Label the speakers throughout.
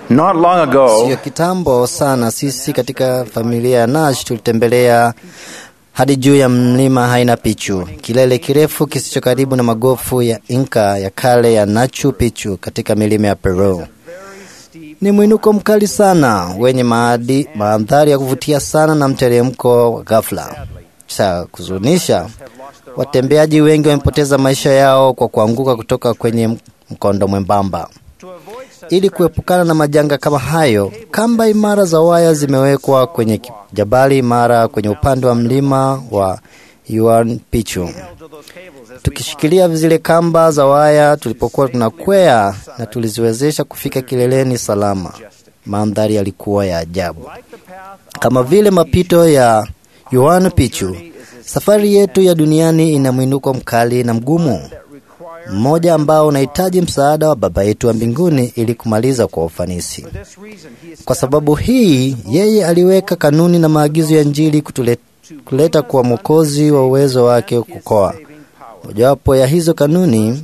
Speaker 1: Not long ago,
Speaker 2: Sio kitambo sana, sisi katika familia ya Nash tulitembelea hadi juu ya mlima Haina Picchu, kilele kirefu kisicho karibu na magofu ya Inca ya kale ya Machu Picchu katika milima ya Peru. Ni mwinuko mkali sana wenye mandhari ya kuvutia sana na mteremko wa ghafla. Cha kuzunisha, watembeaji wengi wamepoteza maisha yao kwa kuanguka kutoka kwenye mkondo mwembamba. Ili kuepukana na majanga kama hayo, kamba imara za waya zimewekwa kwenye jabali imara kwenye upande wa mlima wa Huayna Picchu. Tukishikilia zile kamba za waya tulipokuwa tunakwea na tuliziwezesha kufika kileleni salama. Mandhari yalikuwa ya ajabu. Kama vile mapito ya Huayna Picchu, safari yetu ya duniani ina mwinuko mkali na mgumu, mmoja ambao unahitaji msaada wa Baba yetu wa mbinguni ili kumaliza kwa ufanisi. Kwa sababu hii, yeye aliweka kanuni na maagizo ya Injili kuleta kwa Mwokozi wa uwezo wake kukoa. Mojawapo ya hizo kanuni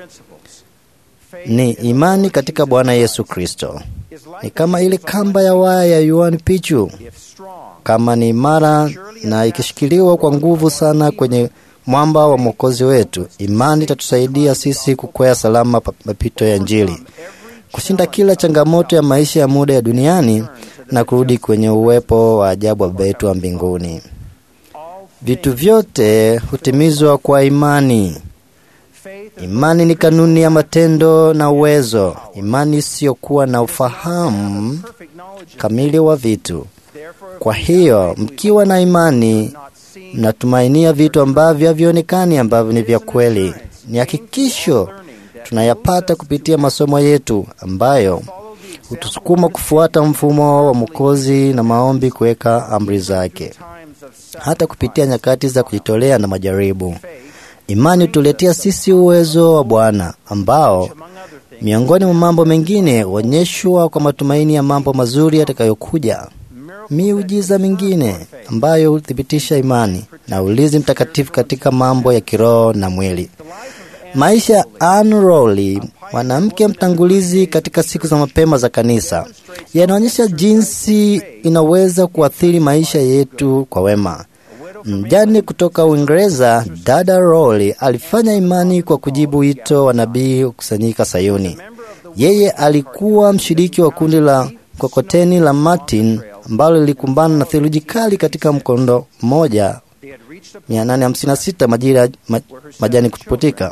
Speaker 2: ni imani katika Bwana Yesu Kristo. Ni kama ile kamba ya waya ya Huayna Picchu. Kama ni imara na ikishikiliwa kwa nguvu sana kwenye mwamba wa Mwokozi wetu, imani itatusaidia sisi kukwea salama mapito ya Injili, kushinda kila changamoto ya maisha ya muda ya duniani na kurudi kwenye uwepo wa ajabu wa Baba yetu wa mbinguni. Vitu vyote hutimizwa kwa imani. Imani ni kanuni ya matendo na uwezo. Imani isiyokuwa na ufahamu kamili wa vitu. Kwa hiyo, mkiwa na imani, mnatumainia vitu ambavyo havionekani, ambavyo ni vya kweli. Ni hakikisho tunayapata kupitia masomo yetu ambayo hutusukuma kufuata mfumo wa Mwokozi na maombi, kuweka amri zake, hata kupitia nyakati za kujitolea na majaribu. Imani hutuletea sisi uwezo wa Bwana ambao miongoni mwa mambo mengine huonyeshwa kwa matumaini ya mambo mazuri yatakayokuja. Miujiza mingine ambayo huthibitisha imani na ulinzi mtakatifu katika mambo ya kiroho na mwili. Maisha ya Anne Rowley, mwanamke mtangulizi katika siku za mapema za kanisa, yanaonyesha jinsi inaweza kuathiri maisha yetu kwa wema. Mjane kutoka Uingereza, dada Rowley alifanya imani kwa kujibu wito wa nabii kukusanyika Sayuni. Yeye alikuwa mshiriki wa kundi la mkokoteni la Martin ambalo lilikumbana na theluji kali katika mkondo mmoja 856 majira majani kutuputika.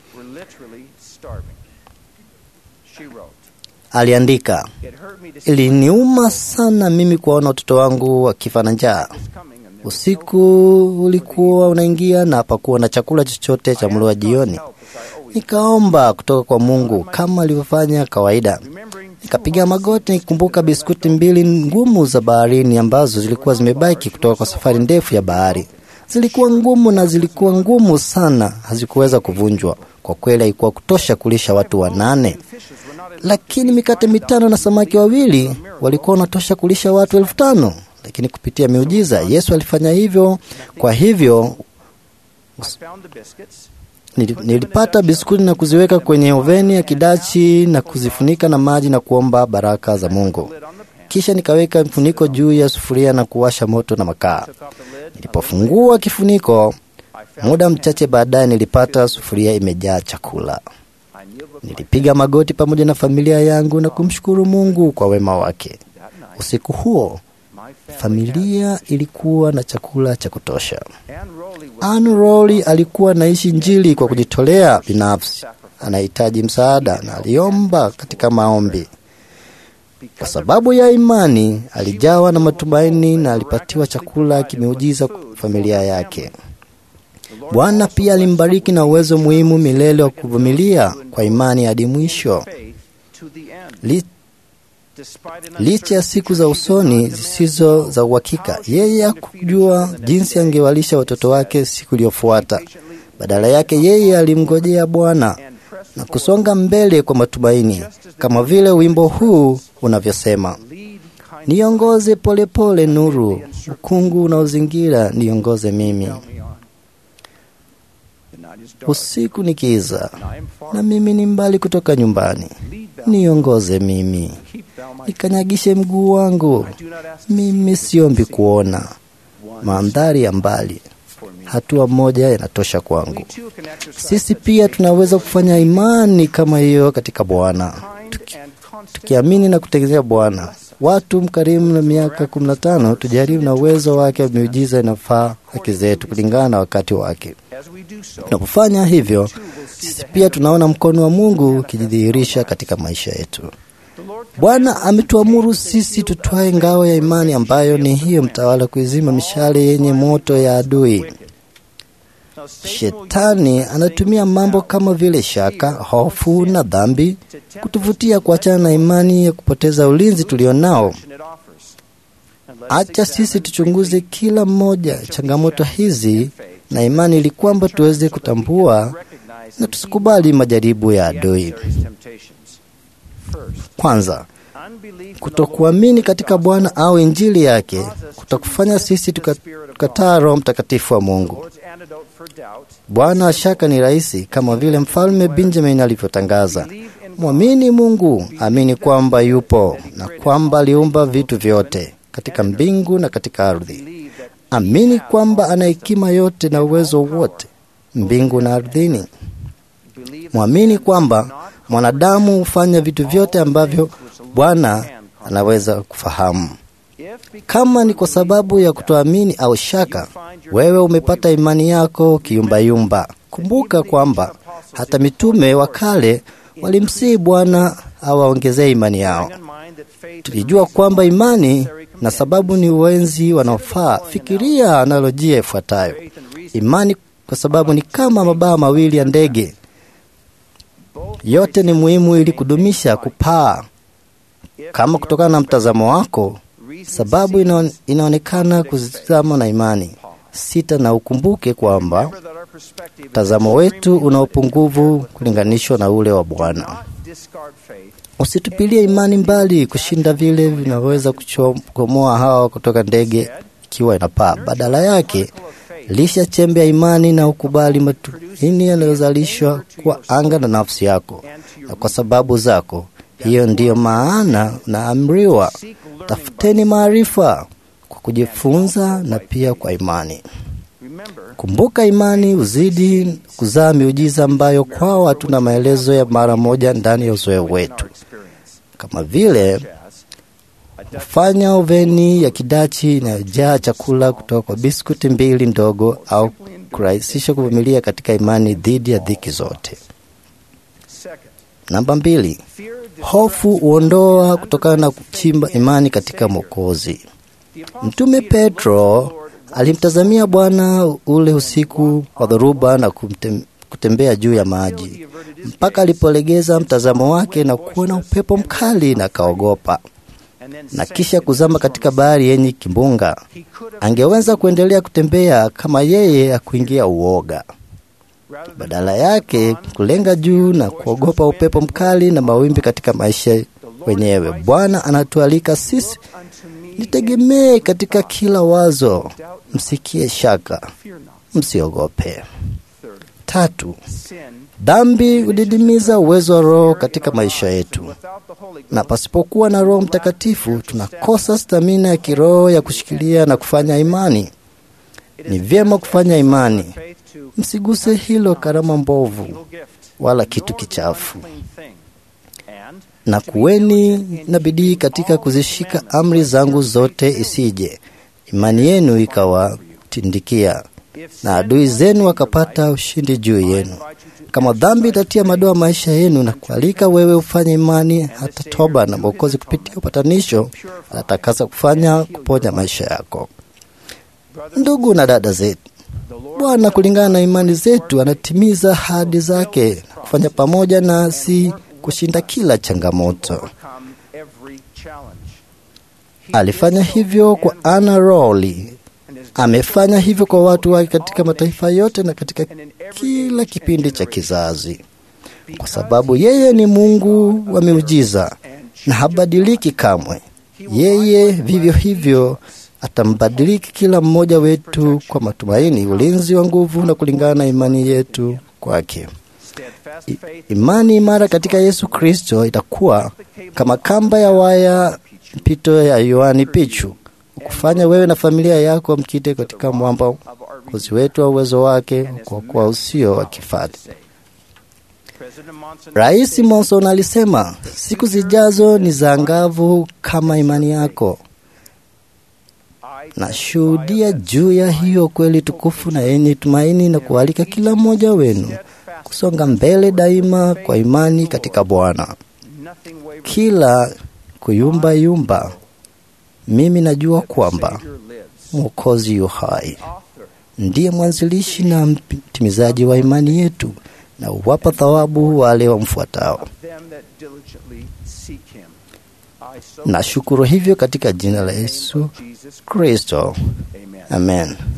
Speaker 2: Aliandika, iliniuma sana mimi kuona watoto wangu wakifa na njaa. Usiku ulikuwa unaingia na hapakuwa na chakula chochote cha mlo wa jioni. Nikaomba kutoka kwa Mungu kama alivyofanya kawaida. Nikapiga magoti nikikumbuka biskuti 2 ngumu za baharini ambazo zilikuwa zimebaki kutoka kwa safari ndefu ya bahari. Zilikuwa ngumu na zilikuwa ngumu sana, hazikuweza kuvunjwa. Kwa kweli haikuwa kutosha kulisha watu 8. Lakini mikate 5 na samaki 2 walikuwa wanatosha kulisha watu 5,000. Lakini kupitia miujiza Yesu alifanya hivyo. Kwa hivyo nilipata biskuti na kuziweka kwenye oveni ya kidachi na kuzifunika na maji na kuomba baraka za Mungu. Kisha nikaweka mfuniko juu ya sufuria na kuwasha moto na makaa. Nilipofungua kifuniko, muda mchache baadaye nilipata sufuria imejaa chakula. Nilipiga magoti pamoja na familia yangu na kumshukuru Mungu kwa wema wake. Usiku huo familia ilikuwa na chakula cha kutosha. Anne Rowley alikuwa anaishi Injili kwa kujitolea binafsi. Anahitaji msaada na aliomba katika maombi. Kwa sababu ya imani, alijawa na matumaini na alipatiwa chakula kimeujiza familia yake. Bwana pia alimbariki na uwezo muhimu milele wa kuvumilia kwa imani hadi mwisho. Licha ya siku za usoni zisizo za uhakika, yeye hakujua jinsi angewalisha watoto wake siku iliyofuata. Badala yake, yeye alimngojea Bwana na kusonga mbele kwa matumaini, kama vile wimbo huu unavyosema: niongoze polepole nuru, ukungu unaozingira niongoze mimi. usiku ni kiza, na mimi ni mbali kutoka nyumbani. Niongoze mimi, nikanyagishe mguu wangu. Mimi siombi kuona mandhari ya mbali, hatua moja inatosha kwangu. Sisi pia tunaweza kufanya imani kama hiyo katika Bwana, tukiamini na kutegemea Bwana. Watu mkarimu na miaka 15, tujaribu na uwezo wake wa miujiza inafaa haki zetu kulingana na wakati wake. Tunapofanya hivyo, sisi pia tunaona mkono wa Mungu ukijidhihirisha katika maisha yetu. Bwana ametuamuru sisi tutwae ngao ya imani, ambayo ni hiyo mtawala, kuizima mishale yenye moto ya adui. Shetani anatumia mambo kama vile shaka, hofu na dhambi kutuvutia kuachana na imani, ya kupoteza ulinzi tulionao. Acha sisi tuchunguze kila mmoja changamoto hizi na imani, ili kwamba tuweze kutambua na tusikubali majaribu ya adui. Kwanza, kutokuamini katika Bwana au injili yake kutakufanya sisi tukataa Roho Mtakatifu wa Mungu. Bwana shaka ni rahisi, kama vile Mfalme Benjamin alivyotangaza: mwamini Mungu, amini kwamba yupo na kwamba aliumba vitu vyote katika mbingu na katika ardhi. Amini kwamba ana hekima yote na uwezo wote mbingu na ardhini. Mwamini kwamba mwanadamu hufanya vitu vyote ambavyo Bwana anaweza kufahamu. Kama ni kwa sababu ya kutoamini au shaka, wewe umepata imani yako kiyumbayumba. Kumbuka kwamba hata mitume wa kale walimsihi Bwana awaongezee imani yao. Tulijua kwamba imani na sababu ni uwenzi wanaofaa. Fikiria analojia ifuatayo: imani kwa sababu ni kama mabawa mawili ya ndege. Yote ni muhimu ili kudumisha kupaa. Kama kutokana na mtazamo wako, sababu inaonekana kuzama na imani. Sita, na ukumbuke kwamba mtazamo wetu una upungufu kulinganishwa na ule wa Bwana. Usitupilie imani mbali kushinda vile vinaweza kuchomoa hawa kutoka ndege ikiwa inapaa. Badala yake, lisha chembe ya imani na ukubali matumaini yanayozalishwa kwa anga na nafsi yako na kwa sababu zako. Hiyo ndiyo maana naamriwa, tafuteni maarifa kwa kujifunza na pia kwa imani. Kumbuka, imani uzidi kuzaa miujiza ambayo kwao hatuna maelezo ya mara moja ndani ya uzoefu wetu, kama vile kufanya oveni ya kidachi inayojaa chakula kutoka kwa biskuti 2 ndogo, au kurahisisha kuvumilia katika imani dhidi ya dhiki zote. Namba 2, hofu huondoa kutokana na kuchimba imani katika Mwokozi. Mtume Petro alimtazamia Bwana ule usiku wa dhoruba na kutembea juu ya maji, mpaka alipolegeza mtazamo wake na kuona upepo mkali na kaogopa, na kisha kuzama katika bahari yenye kimbunga. Angeweza kuendelea kutembea kama yeye akuingia uoga. Badala yake kulenga juu na kuogopa upepo mkali na mawimbi katika maisha wenyewe. Bwana anatualika sisi, nitegemee katika kila wazo, msikie shaka, msiogope. 3, dhambi hudidimiza uwezo wa Roho katika maisha yetu, na pasipokuwa na Roho Mtakatifu tunakosa stamina ya kiroho ya kushikilia na kufanya imani. Ni vyema kufanya imani. Msiguse hilo karama mbovu wala kitu kichafu, na kuweni na bidii katika kuzishika amri zangu zote, isije imani yenu ikawatindikia na adui zenu wakapata ushindi juu yenu. Kama dhambi itatia madoa maisha yenu, na kualika wewe ufanye imani hata toba, na Mwokozi kupitia upatanisho atakasa kufanya kuponya maisha yako. Ndugu na dada zetu, Bwana kulingana na imani zetu anatimiza ahadi zake na kufanya pamoja nasi kushinda kila changamoto. Alifanya hivyo kwa Anna Rowley. Amefanya hivyo kwa watu wake katika mataifa yote na katika kila kipindi cha kizazi. Kwa sababu yeye ni Mungu wa miujiza na habadiliki kamwe. Yeye vivyo hivyo atambadiliki kila mmoja wetu kwa matumaini, ulinzi wa nguvu na kulingana na imani yetu kwake. Imani imara katika Yesu Kristo itakuwa kama kamba ya waya mpito ya Yohani Pichu, kufanya wewe na familia yako mkite katika mwamba kozi wetu wa uwezo wake kwa usio wa kifani. Rais Monson alisema, siku zijazo ni za angavu kama imani yako. Na shuhudia juu ya hiyo kweli tukufu na yenye tumaini, na kualika kila mmoja wenu kusonga mbele daima kwa imani katika Bwana. Kila kuyumba yumba, mimi najua kwamba Mwokozi yu hai, ndiye mwanzilishi na mtimizaji wa imani yetu, na huwapa thawabu wale wamfuatao. Na shukuru hivyo katika jina la Yesu Kristo. Amen.